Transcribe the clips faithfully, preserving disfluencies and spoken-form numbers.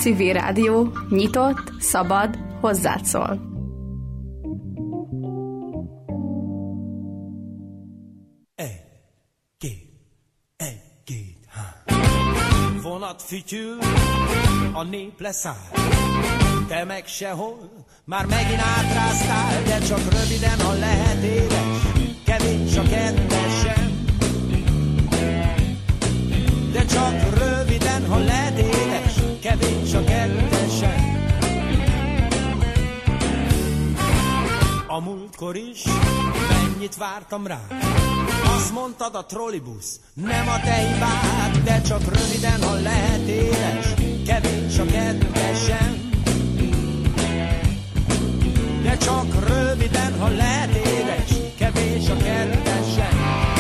Civil Rádió, nyitott, szabad, hozzád szól. Egy, két, egy, két, há. Vonat fütyül, a nép leszáll, te meg sehol, már megint átráztál, de csak röviden, ha lehet édes, kevés a kettesem. De csak röviden, ha lehet édes, kevés a kettesem. A múltkor is mennyit vártam rá, azt mondtad a trollibusz, nem a te hibád, de csak röviden, ha lehet édes, kevés a kettesem. De csak röviden, ha lehet édes, kevés a kettesem.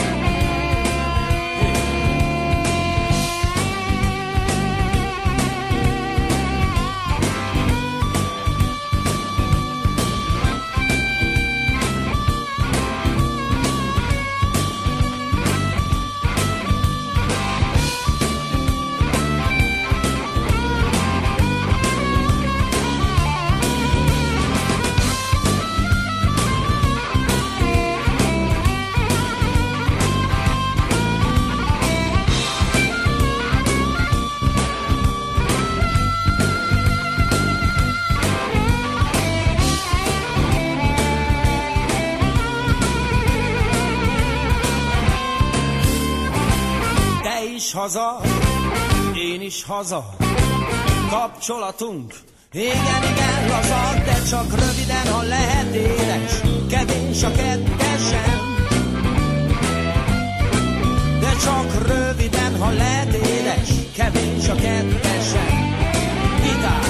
Haza, én is haza, kapcsolatunk, igen, igen, laza, de csak röviden, ha lehet édes, kevés a kettesem. De csak röviden, ha lehet édes, kevés a kettesem. Gitár!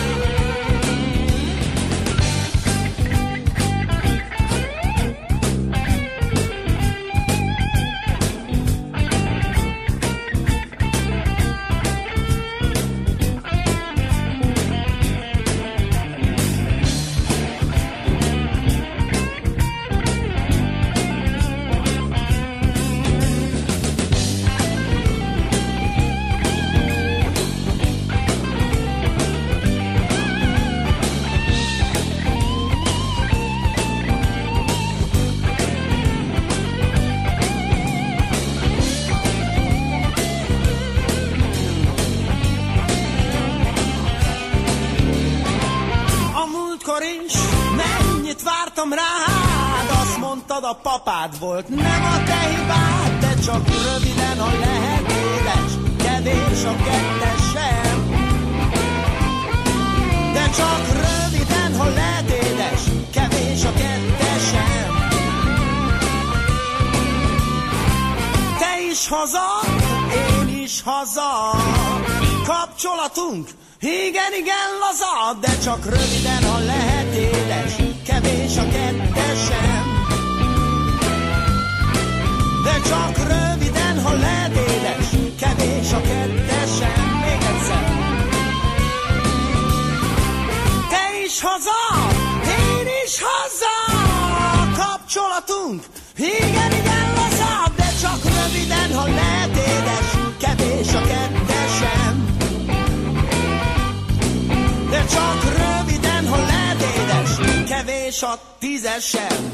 A papád volt, nem a te hibád, de csak röviden, ha lehet édes, kevés a kettesem. De csak röviden, ha lehet édes, kevés a kettesem. Te is haza, én is haza, kapcsolatunk, igen, igen, laza, de csak röviden, ha lehet édes, kevés a kettesem. De csak röviden, ha lehet édes, kevés a kettesem. Még egyszer. Te is haza, én is haza, kapcsolatunk, igen, igen, laza, de csak röviden, ha lehet édes, kevés a kettesem. De csak röviden, ha lehet édes, kevés a tízesem.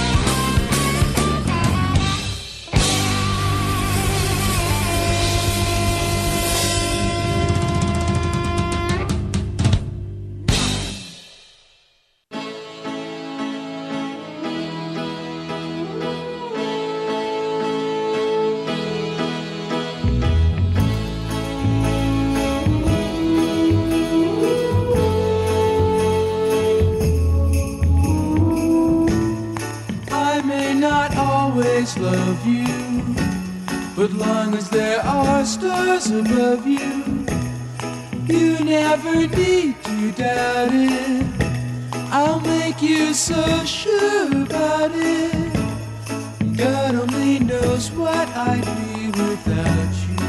Love you, but long as there are stars above you, you never need to doubt it. I'll make you so sure about it. God only knows what I'd be without you.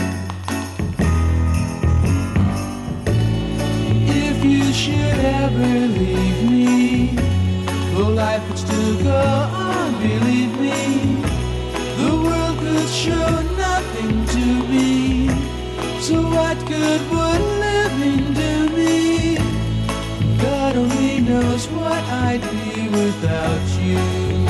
If you should ever leave me, though life would still go on, believe me, the world could show nothing to me. So what good would living do me? without you.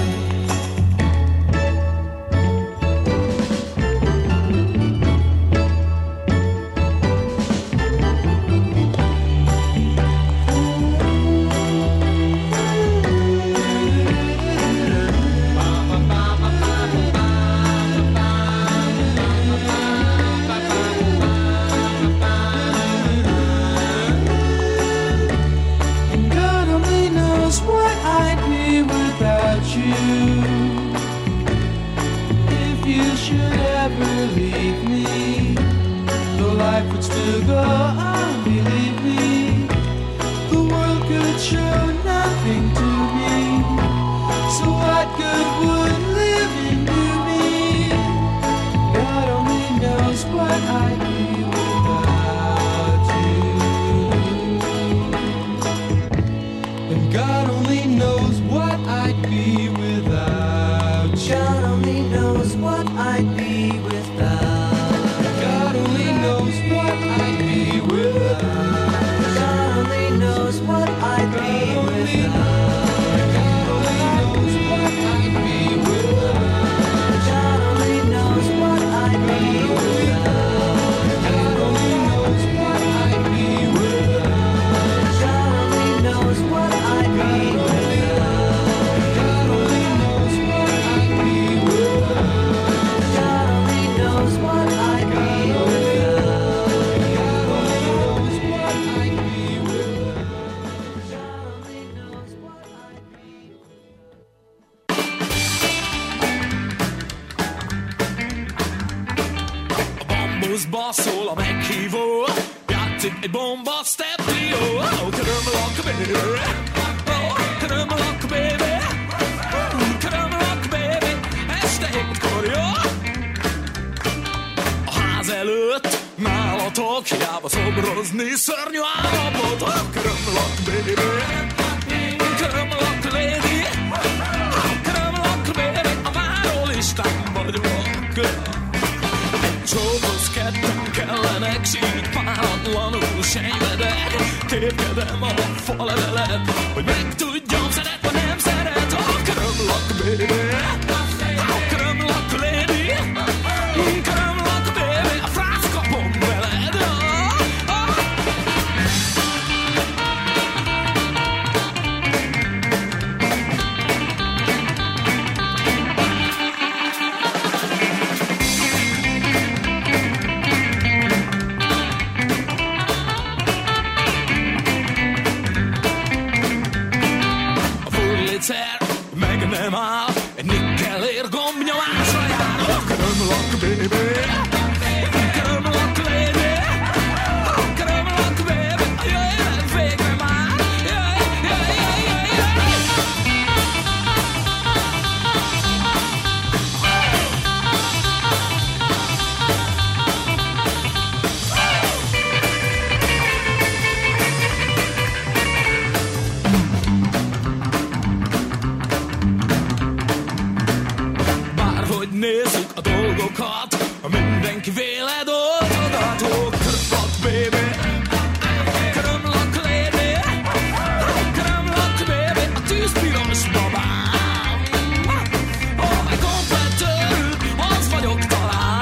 Bluesba szól a meghívó, játszik egy bomba step trio. Oh, köröm rock baby, oh, köröm rock baby, köröm rock baby, este hétkor jó. A ház előtt nálatok, hiába szobrozni szörnyű állapot. Oh, köröm rock baby, köröm rock lady, köröm rock baby, a várólistán vagyok. Csókoz ketten kellenek, s így páratlanul sejvedek. Tépkedem a falevelet, hogy megtudjam, szeret vagy nem szeret. A körömlak baby, a körömlak lady, körömlak baby, a franc kapom veled. Meg nem áll, egy nikkelér gombnyomásra jár. A körömlak baby, körömlak lady, a körömlak baby, jöjjön végre már, jöjj, jöjj, jöjj, jöjj, nézzük a dolgokat, mindenki véle dolgokat. Oh, körömlak baby, körömlak lady, körömlak baby, a tűzpiros babám. Oh, egy komplett örült, az vagyok talán.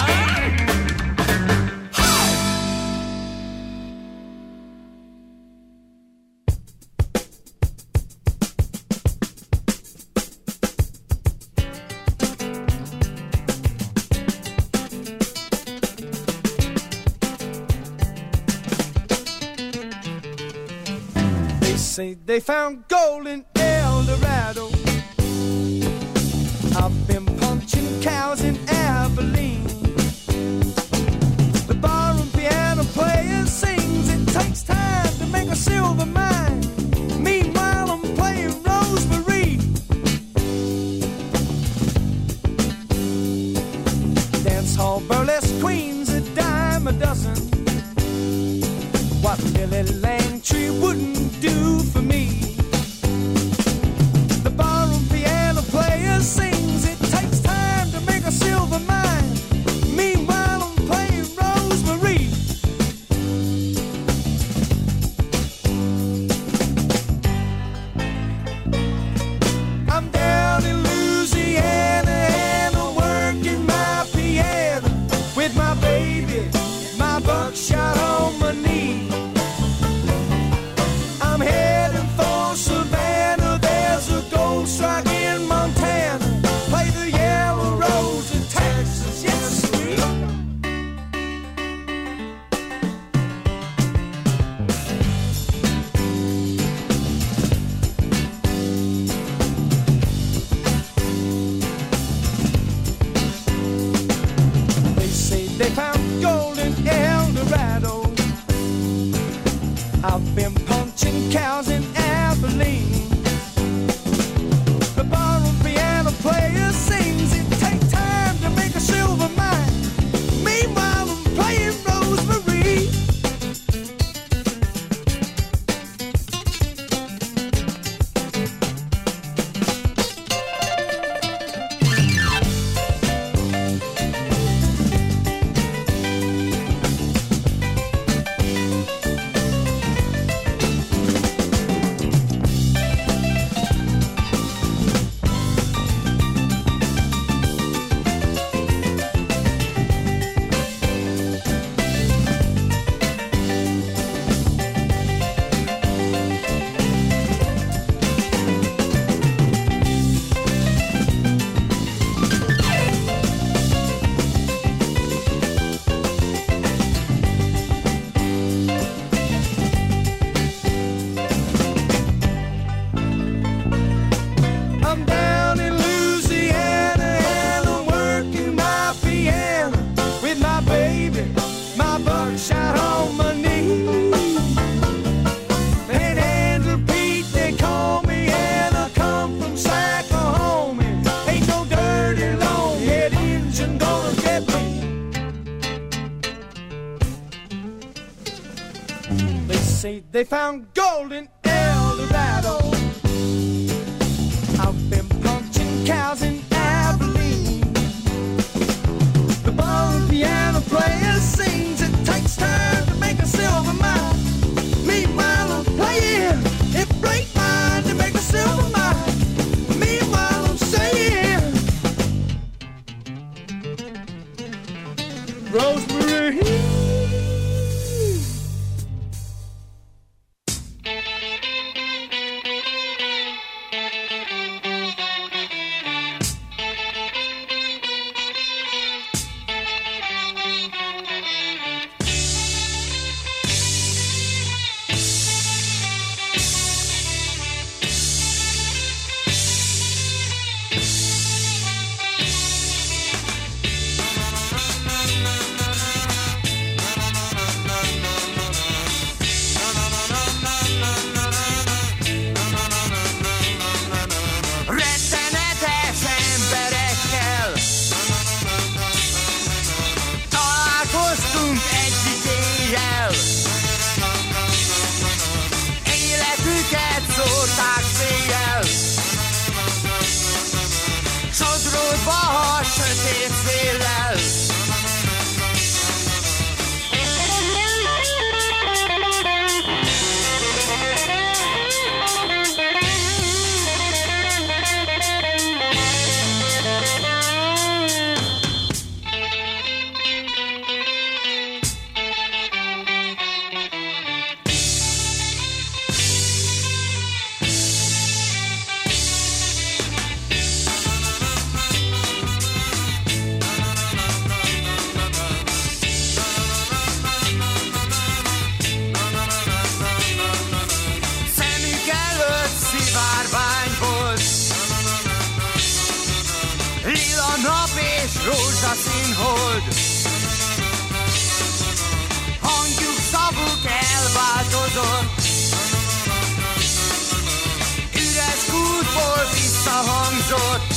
Say they found gold in El Dorado. I've been punching cows in Abilene. The barroom piano player sings, it takes time to make a silver mine. Meanwhile I'm playing Rosemary. Dance hall burlesque queens, a dime a dozen. What Lily Langtree wouldn't do for me. The barroom piano player sings, it takes time to make a silver mine. Meanwhile I'm playing Rosemary. I've been punching cows in Abilene. The bottom piano player sings, it takes time to make a silver mine. Meanwhile, I'm playing Rosemary. They found gold in El Dorado. I've been punching cows in Abilene. The ball piano player sings, it takes time to make a silver mine. Meanwhile, I'm playing it break mine to make a silver mine. Meanwhile, I'm saying Rosemary. Rózsaszínhold, hangjuk, szavuk elváltozott, üres kútból visszahangzott.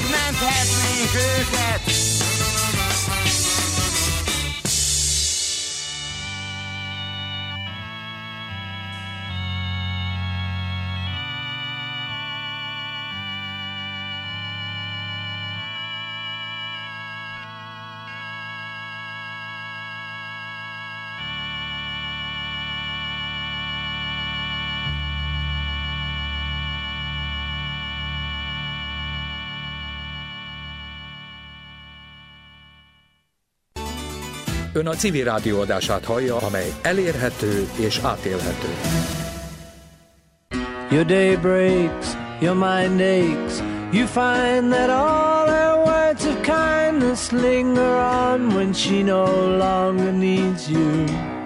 nem tehetnénk őket. Ön a Civil Rádió adását hallja, amely elérhető és átélhető. Your day breaks, your mind aches. You find that all her words of kindness linger on when she no longer needs you.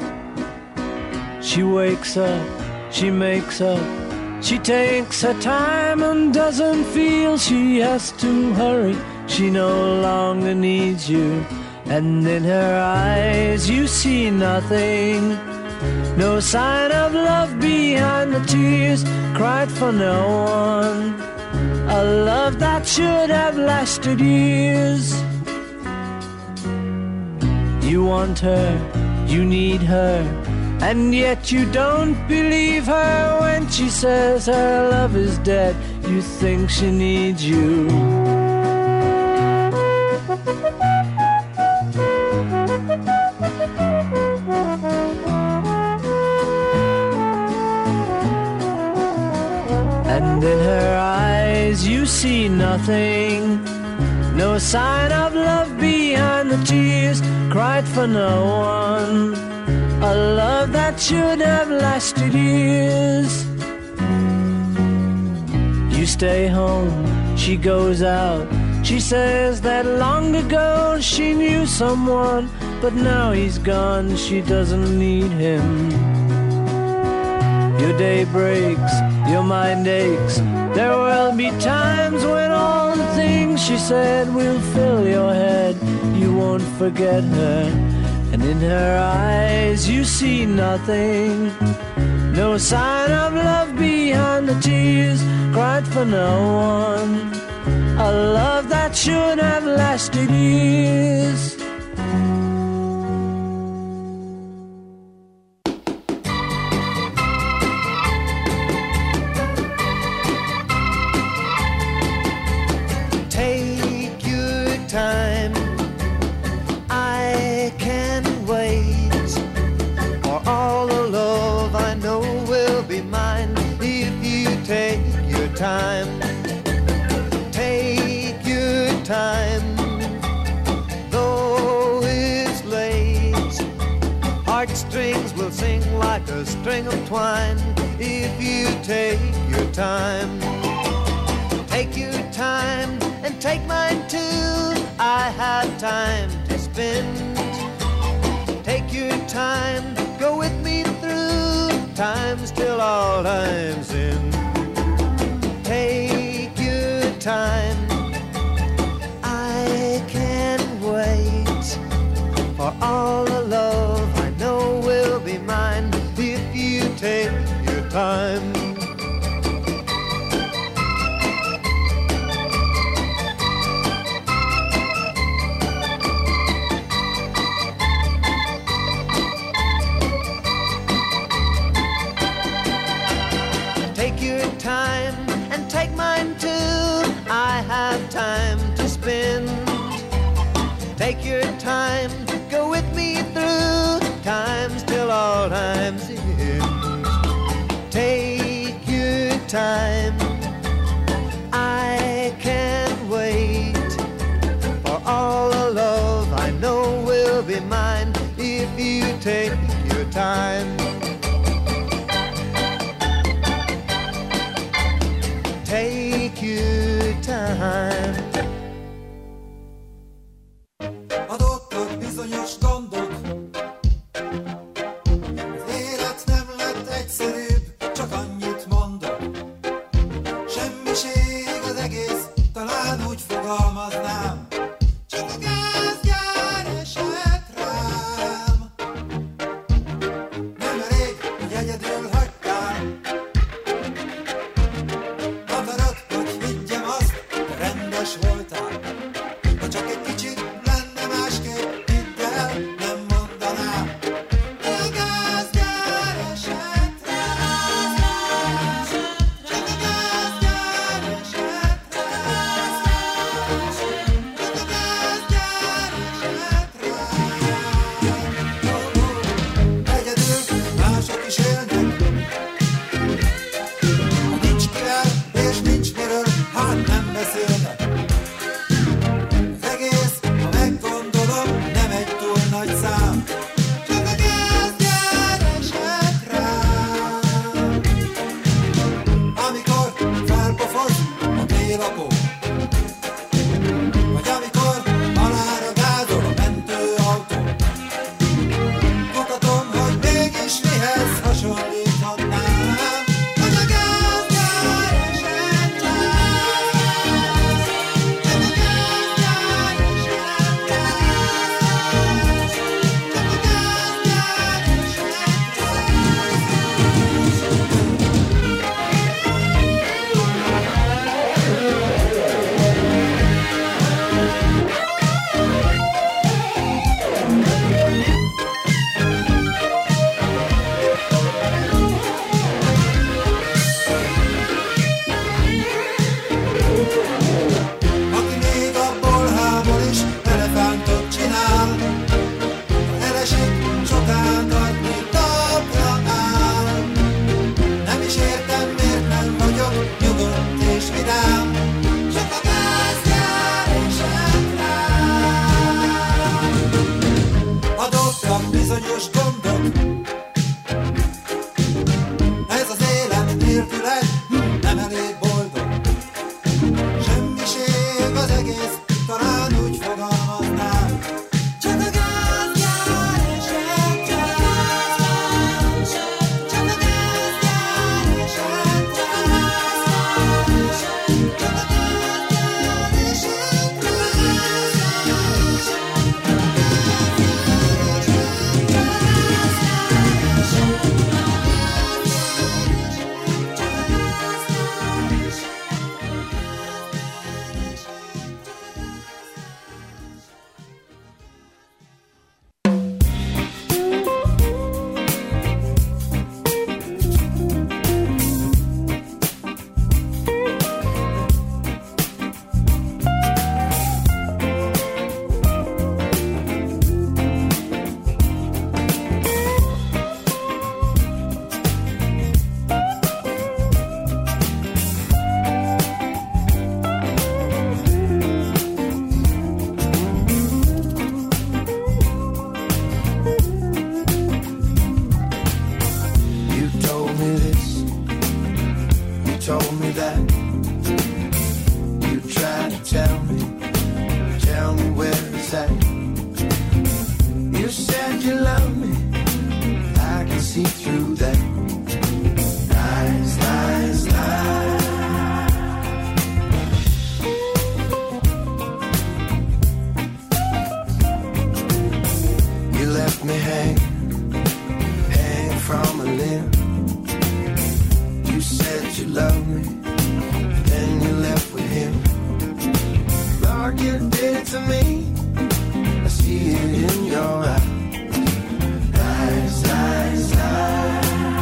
She wakes up, she makes up, she takes her time and doesn't feel she has to hurry. She no longer needs you. And in her eyes you see nothing, no sign of love behind the tears cried for no one, a love that should have lasted years. You want her, you need her, and yet you don't believe her when she says her love is dead. You think she needs you. And in her eyes you see nothing, no sign of love behind the tears cried for no one, a love that should have lasted years. You stay home, she goes out, she says that long ago she knew someone, but now he's gone, she doesn't need him. Your day breaks, your mind aches. There will be times when all the things she said will fill your head. You won't forget her, and in her eyes you see nothing, no sign of love behind the tears cried for no one, a love that should have lasted years. Time, take your time, though it's late, heartstrings will sing like a string of twine if you take your time. Take your time and take mine too, I have time to spend. Take your time, go with me through times till all time's in. Take your time, I can't wait for all the love I know will be mine if you take your time. Take your time and take mine too, I have time to spend. Take your time, go with me through times till all time's end. Take your time, I can't wait for all the love I know will be mine if you take your time. Take your time. Adottak bizonyos gondok, az élet nem lett egyszerűbb, csak annyit mondok. Semmiség az egész, talán úgy fogalmaznám, csak a gázgyár esett rám. Nem elég, hogy egyedül hagytál, akarat, hogy higgyem azt, te rendes voltál. Forget it to me. I see it in your eyes. Eyes, eyes, eyes.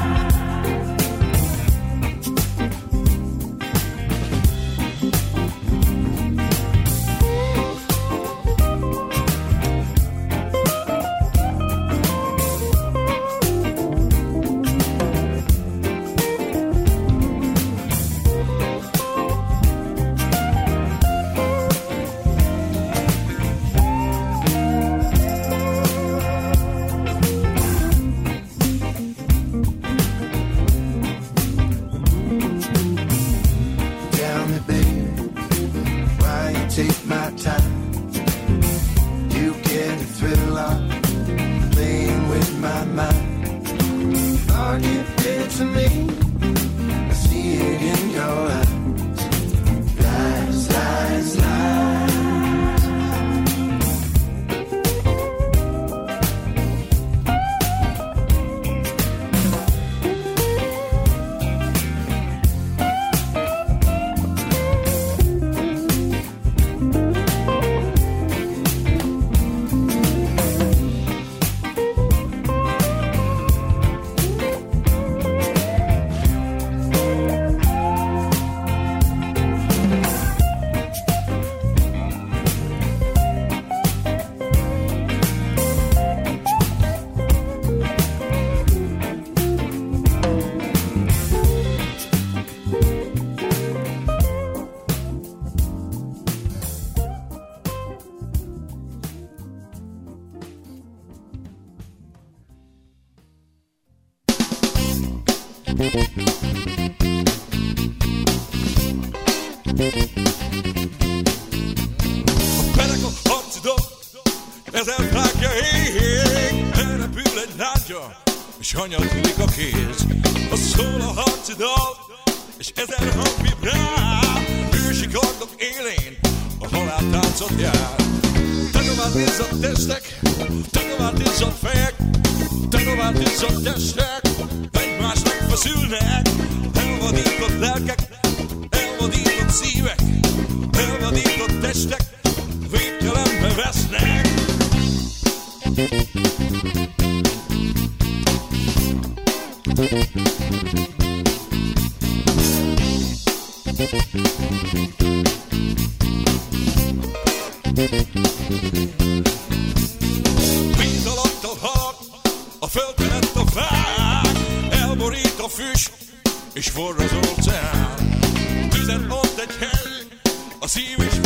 És hanyatlik a kéz, a szól a harci dal, és ezer hang vibrál. Ősi kardok élén a haláltáncot jár. Tenovált izzadt testek, tenovált izzadt fejek, tenovált izzadt testek, egymásnak feszülnek. Elvadított lelkek, elvadított szívek, elvadított testek, végtelenbe vesznek. Víz alatt a halak, a föld felett a fák, elborít a füst, és forr az óceán. Tüzet ott egy hely, a szív is